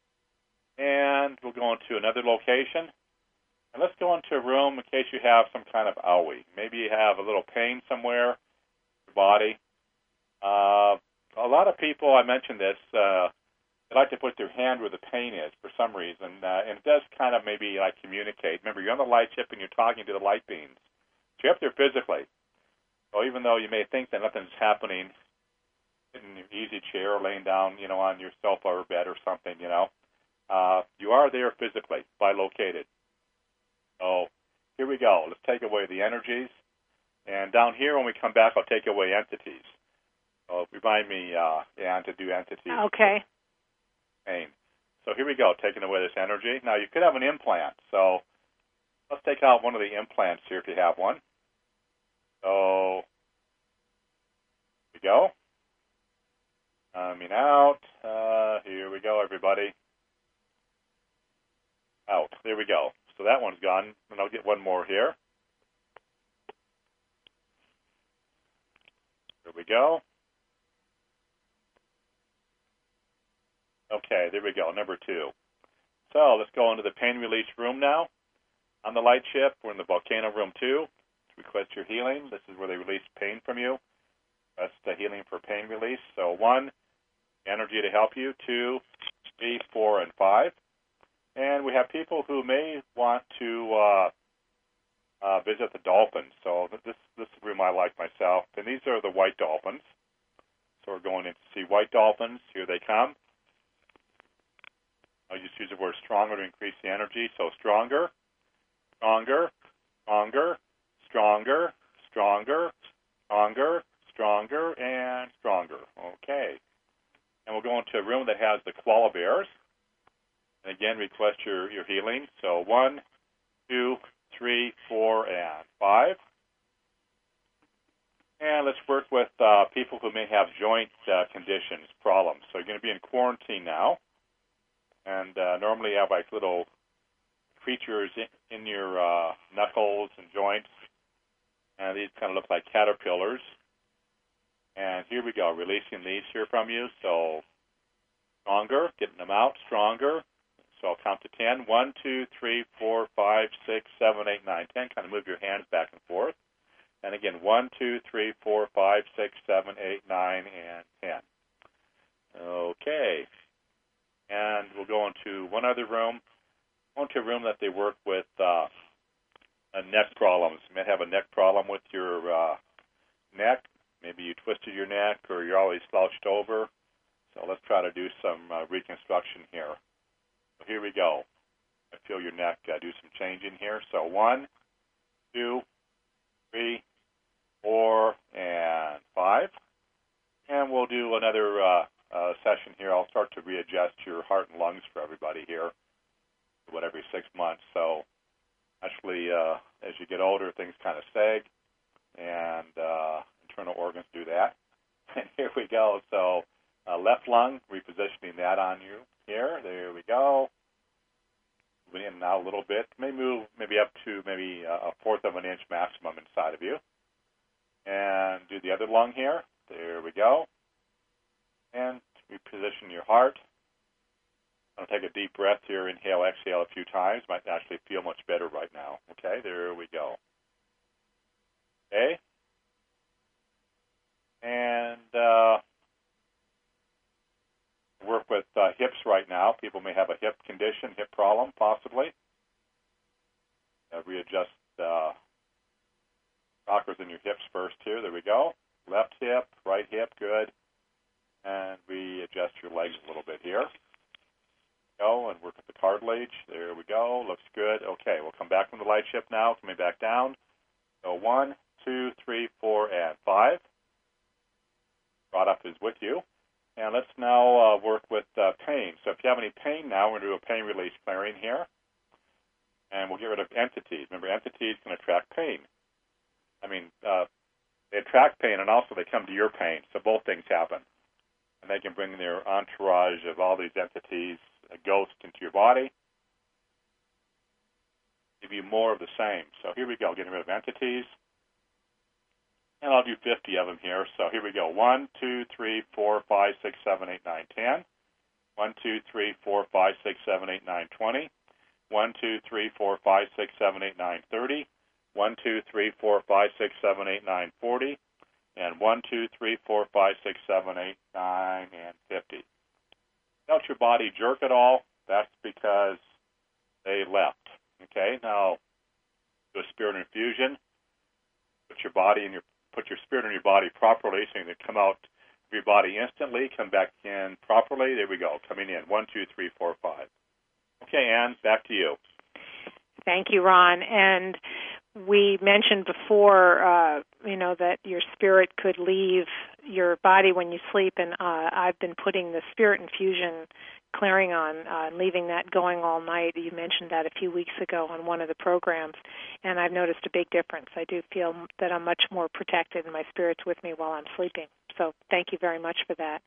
And we'll go into another location. And let's go into a room in case you have some kind of owie. Maybe you have a little pain somewhere in your body. Uh, a lot of people, I mentioned this, uh, they like to put their hand where the pain is for some reason. Uh, and it does kind of maybe like communicate. Remember, you're on the light ship and you're talking to the light beams. So you're up there physically. So even though you may think that nothing's happening, in your easy chair or laying down, you know, on your sofa or bed or something, you know, uh, you are there physically, bilocated. So here we go. Let's take away the energies. And down here, when we come back, I'll take away entities. So remind me, uh, yeah, to do entities. Okay. Pain. So here we go, taking away this energy. Now, you could have an implant. So let's take out one of the implants here if you have one. So here we go. Coming out. Uh, here we go, everybody. Out. There we go. So that one's gone, and I'll get one more here. There we go. Okay, there we go, number two. So let's go into the pain release room now. On the light ship, we're in the volcano room two. Request your healing. This is where they release pain from you. That's the healing for pain release. So one, energy to help you. Two, three, four, and five. And we have people who may want to uh, uh, visit the dolphins. So this this room I like myself. And these are the white dolphins. So we're going in to see white dolphins. Here they come. I'll just use the word stronger to increase the energy. So stronger, stronger, stronger, stronger, stronger, stronger, stronger, and stronger. Okay. And we'll go into a room that has the koala bears. And again, request your, your healing. So one, two, three, four, and five. And let's work with uh, people who may have joint uh, conditions, problems. So you're going to be in quarantine now. And uh, normally you have like little creatures in, in your uh, knuckles and joints. And these kind of look like caterpillars. And here we go, releasing these here from you. So stronger, getting them out, stronger. So I'll count to ten. One, two, three, four, five, six, seven, eight, nine, ten. Kind of move your hands back and forth. And again, one, two, three, four, five, six, seven, eight, nine, and ten. Okay. And we'll go into one other room. Go into a room that they work with uh, neck problems. You may have a neck problem with your uh, neck. Maybe you twisted your neck or you're always slouched over. So let's try to do some uh, reconstruction here. So here we go. I feel your neck uh, do some changing here. So one, two, three, four, and five. And we'll do another uh, uh, session here. I'll start to readjust your heart and lungs for everybody here, about every six months. So actually, uh, as you get older, things kind of sag, and uh, internal organs do that. And here we go. So uh, left lung, repositioning that on you here. There we go. Moving in now a little bit. May move maybe up to maybe a fourth of an inch maximum inside of you. And do the other lung here. There we go. And reposition your heart. I'm going to take a deep breath here. Inhale, exhale a few times. Might actually feel much better right now. Okay, there we go. Okay. And uh, work with uh, hips right now. People may have a hip condition, hip problem, possibly. Uh, readjust uh, chakras in your hips first here. There we go. Left hip, right hip, good. And readjust your legs a little bit here. Go and work with the cartilage. There we go. Looks good. Okay, we'll come back from the light shift now. Coming back down. So one, two, three, four, and five. Brought up is with you. And let's now uh, work with uh, pain. So if you have any pain now, we're going to do a pain release clearing here. And we'll get rid of entities. Remember, entities can attract pain. I mean, uh, they attract pain, and also they come to your pain. So both things happen. And they can bring their entourage of all these entities, a ghost, into your body, give you more of the same. So here we go, getting rid of entities. And I'll do fifty of them here. So here we go. one, two, three, four, five, six, seven, eight, nine, ten. one, two, three, four, five, six, seven, eight, nine, twenty. one, two, three, four, five, six, seven, eight, nine, thirty. one, two, three, four, five, six, seven, eight, nine, forty. And one, two, three, four, five, six, seven, eight, nine, and fifty. Felt your body jerk at all? That's because they left. Okay, now do a spirit infusion. Put your body in your put your spirit in your body properly, so you can come out of your body instantly. Come back in properly. There we go. Coming in. One, two, three, four, five. Okay, Ann, back to you. Thank you, Ron. And we mentioned before, uh, you know, that your spirit could leave your body when you sleep, and uh, I've been putting the spirit infusion clearing on, uh, leaving that going all night. You mentioned that a few weeks ago on one of the programs, and I've noticed a big difference. I do feel that I'm much more protected, and my spirit's with me while I'm sleeping. So thank you very much for that.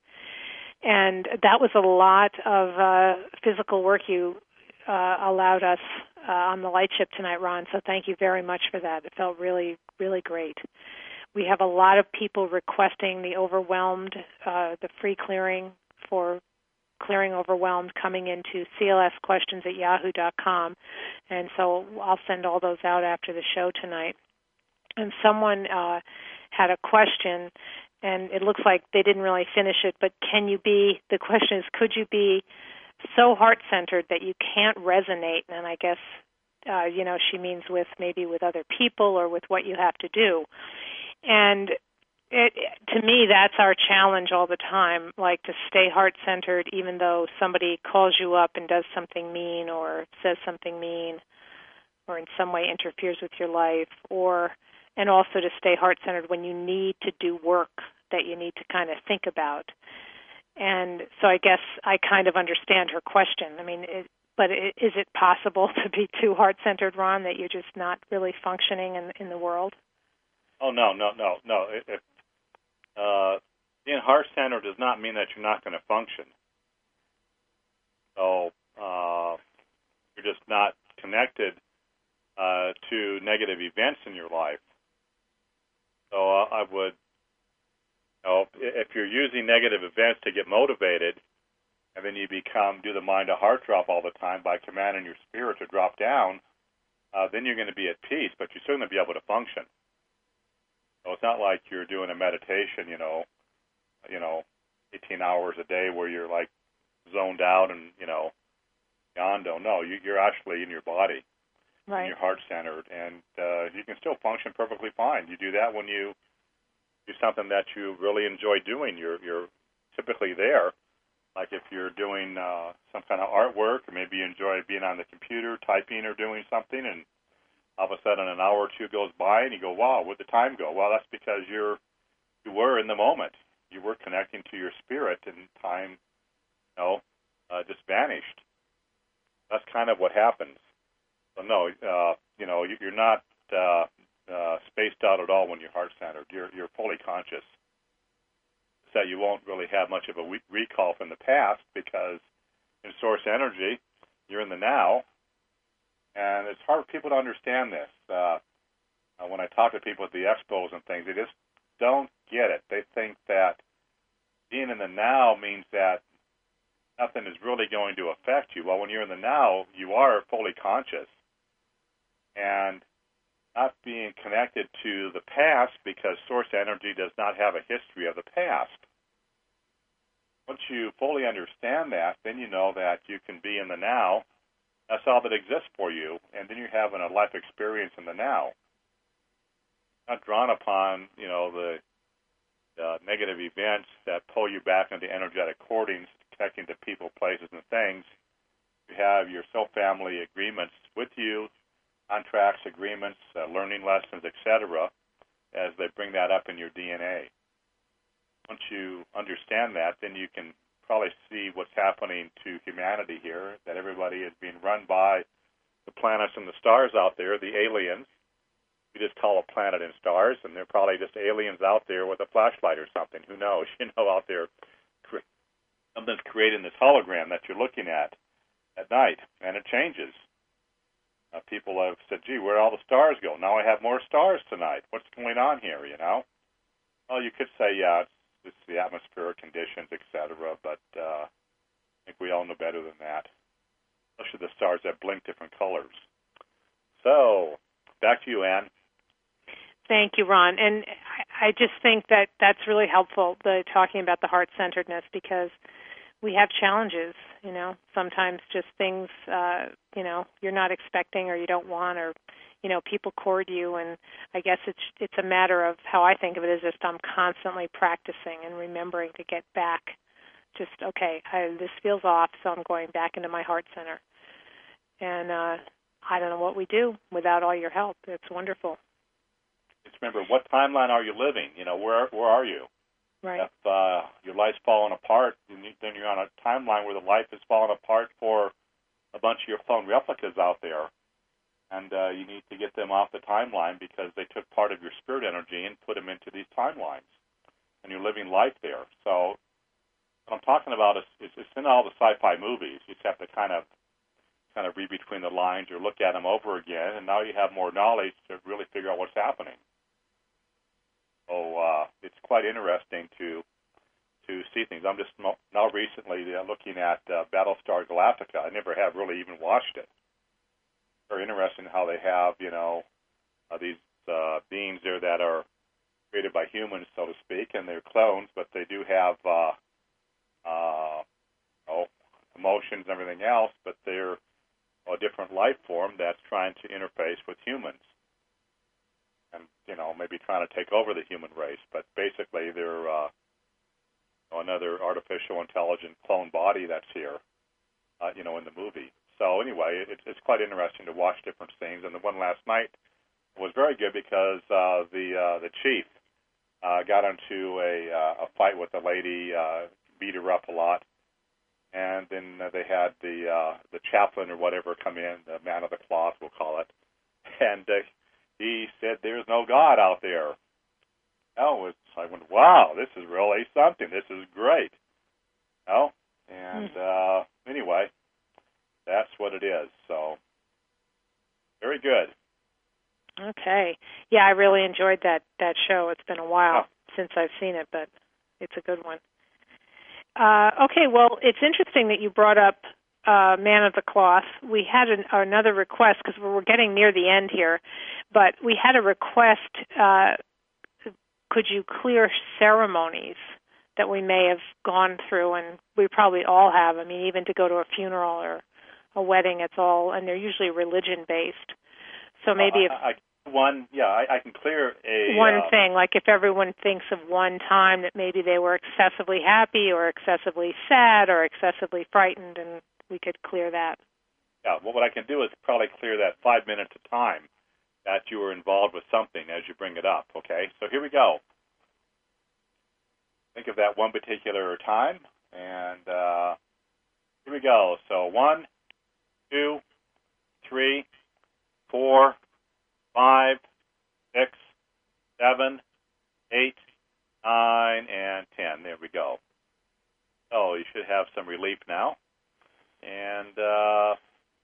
And that was a lot of uh, physical work you uh, allowed us uh, on the light ship tonight, Ron, so thank you very much for that. It felt really, really great. We have a lot of people requesting the overwhelmed, uh, the free clearing for clearing overwhelmed coming into C L S questions at yahoo dot com, and so I'll send all those out after the show tonight. And someone uh, had a question, and it looks like they didn't really finish it, but can you be, the question is, could you be so heart-centered that you can't resonate? And I guess, uh, you know, she means with maybe with other people or with what you have to do. And it, to me, that's our challenge all the time, like to stay heart-centered even though somebody calls you up and does something mean or says something mean or in some way interferes with your life, or and also to stay heart-centered when you need to do work that you need to kind of think about. And so I guess I kind of understand her question. I mean, it, but it, is it possible to be too heart-centered, Ron, that you're just not really functioning in, in the world? Oh, no, no, no, no. It, it, uh, being heart-centered does not mean that you're not going to function. So uh, you're just not connected uh, to negative events in your life. So uh, I would, you know, if you're using negative events to get motivated, and then you become, do the mind to heart drop all the time by commanding your spirit to drop down, uh, then you're going to be at peace, but you're still going to be able to function. So it's not like you're doing a meditation, you know, you know, eighteen hours a day where you're like zoned out and, you know, yondo. No, you, you're actually in your body, right. And you're heart-centered, and uh, you can still function perfectly fine. You do that when you do something that you really enjoy doing. You're you're typically there. Like if you're doing uh, some kind of artwork, or maybe you enjoy being on the computer, typing or doing something, and all of a sudden an hour or two goes by, and you go, wow, where'd the time go? Well, that's because you're you were in the moment. You were connecting to your spirit, and time, you know, uh, just vanished. That's kind of what happens. So no, uh, you know, you're not uh, uh, spaced out at all when you're heart-centered. You're you're fully conscious. that you won't really have much of a we- recall from the past, because in source energy, you're in the now, and it's hard for people to understand this. Uh, uh, when I talk to people at the expos and things, they just don't get it. They think that being in the now means that nothing is really going to affect you. Well, when you're in the now, you are fully conscious, and not being connected to the past, because source energy does not have a history of the past. Once you fully understand that, then you know that you can be in the now. That's all that exists for you, and then you're having a life experience in the now. Not drawn upon, you know, the uh, negative events that pull you back into energetic cordings, connecting to people, places, and things. You have your soul family agreements with you, contracts, agreements, uh, learning lessons, et cetera, as they bring that up in your D N A. Once you understand that, then you can probably see what's happening to humanity here, that everybody is being run by the planets and the stars out there, the aliens. We just call a planet and stars, and they're probably just aliens out there with a flashlight or something. Who knows? You know, out there, something's creating this hologram that you're looking at at night, and it changes. Uh, people have said, gee, where'd all the stars go? Now I have more stars tonight. What's going on here, you know? Well, you could say, yeah, it's, it's the atmospheric conditions, et cetera, but uh, I think we all know better than that, especially the stars that blink different colors. So, back to you, Ann. Thank you, Ron. And I just think that that's really helpful, the talking about the heart-centeredness, because we have challenges, you know, sometimes just things, uh, you know, you're not expecting or you don't want, or, you know, people court you. And I guess it's it's a matter of, how I think of it, is just I'm constantly practicing and remembering to get back. Just, okay, I, this feels off, so I'm going back into my heart center. And uh, I don't know what we do without all your help. It's wonderful. Just remember, what timeline are you living? You know, where where are you? Right. If uh, your life's falling apart, then you're on a timeline where the life is falling apart for a bunch of your clone replicas out there, and uh, you need to get them off the timeline, because they took part of your spirit energy and put them into these timelines, and you're living life there. So what I'm talking about is, is it's in all the sci-fi movies. You just have to kind of kind of read between the lines or look at them over again, and now you have more knowledge to really figure out what's happening. So uh, it's quite interesting to to see things. I'm just now recently uh, looking at uh, Battlestar Galactica. I never have really even watched it. Very interesting how they have, you know, uh, these uh, beings there that are created by humans, so to speak, and they're clones, but they do have uh, uh, oh, emotions and everything else, but they're a different life form that's trying to interface with humans. And, you know, maybe trying to take over the human race, but basically they're uh, another artificial intelligent clone body that's here, uh, you know, in the movie. So anyway, it, it's quite interesting to watch different scenes. And the one last night was very good, because uh, the uh, the chief uh, got into a, uh, a fight with a lady, uh, beat her up a lot, and then uh, they had the uh, the chaplain or whatever come in, the man of the cloth, we'll call it, and uh, he said, there's no God out there. Oh, it's, I went, wow, this is really something. This is great. Oh, and uh, anyway, that's what it is. So, very good. Okay. Yeah, I really enjoyed that, that show. It's been a while oh. since I've seen it, but it's a good one. Uh, okay, well, it's interesting that you brought up uh, Man of the Cloth. We had an, another request, because we're getting near the end here, but we had a request, uh, could you clear ceremonies that we may have gone through, and we probably all have. I mean, even to go to a funeral or a wedding, it's all, and they're usually religion-based. So maybe uh, if... I, one, yeah, I, I can clear a... One uh, thing, like if everyone thinks of one time that maybe they were excessively happy or excessively sad or excessively frightened, and we could clear that. Yeah, well, what I can do is probably clear that five minutes of time that you were involved with something as you bring it up, okay? So here we go. Think of that one particular time, and uh, here we go. So one, two, three, four, five, six, seven, eight, nine, and ten. There we go. Oh, you should have some relief now. And uh,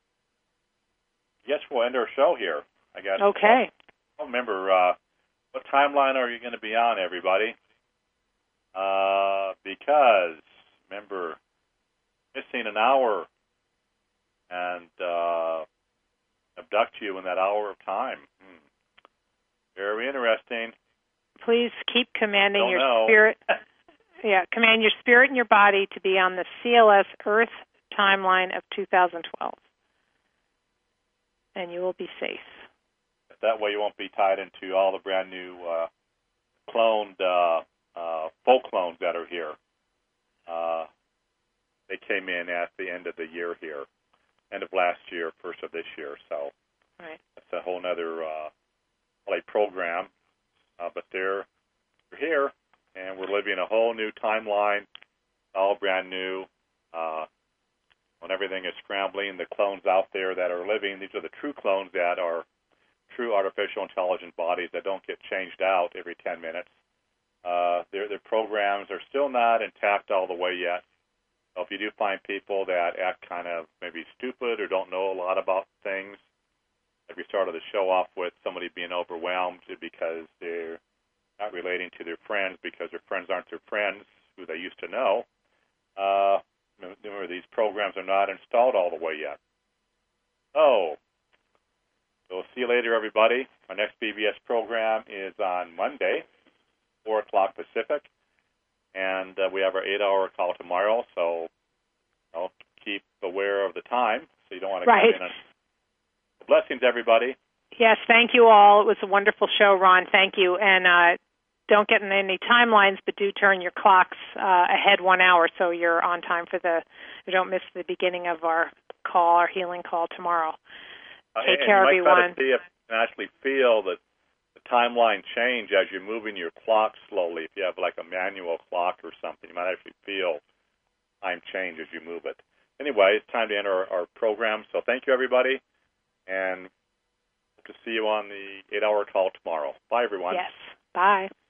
I guess we'll end our show here. I guess. Okay. Well, remember, uh, what timeline are you going to be on, everybody? Uh, because, remember, missing an hour and uh, abduct you in that hour of time. Hmm. Very interesting. Please keep commanding Don't your know. spirit. Yeah, command your spirit and your body to be on the C L S Earth timeline of two thousand twelve. And you will be safe. That way you won't be tied into all the brand new uh, cloned uh, uh, folk clones that are here. Uh, they came in at the end of the year here, end of last year, first of this year. So right. That's a whole other uh, like program. Uh, but they're, they're here, and we're living a whole new timeline, all brand new. Uh, when everything is scrambling, the clones out there that are living, these are the true clones that are true artificial intelligent bodies that don't get changed out every ten minutes. Uh, their, their programs are still not intact all the way yet. So if you do find people that act kind of maybe stupid or don't know a lot about things, like we started the show off with somebody being overwhelmed because they're not relating to their friends because their friends aren't their friends who they used to know. Uh, remember, these programs are not installed all the way yet. Oh, so we'll see you later, everybody. Our next B B S program is on Monday, four o'clock Pacific, and uh, we have our eight-hour call tomorrow, so you know, keep aware of the time so you don't want to right. come in. And blessings, everybody. Yes, thank you all. It was a wonderful show, Ron. Thank you. And uh, don't get in any timelines, but do turn your clocks uh, ahead one hour so you're on time for the, you don't miss the beginning of our call, our healing call tomorrow. Take uh, care, you might everyone. Try to see if you can actually feel that the timeline change as you're moving your clock slowly. If you have like a manual clock or something, you might actually feel time change as you move it. Anyway, it's time to enter our, our program. So thank you, everybody, and hope to see you on the eight-hour call tomorrow. Bye, everyone. Yes. Bye.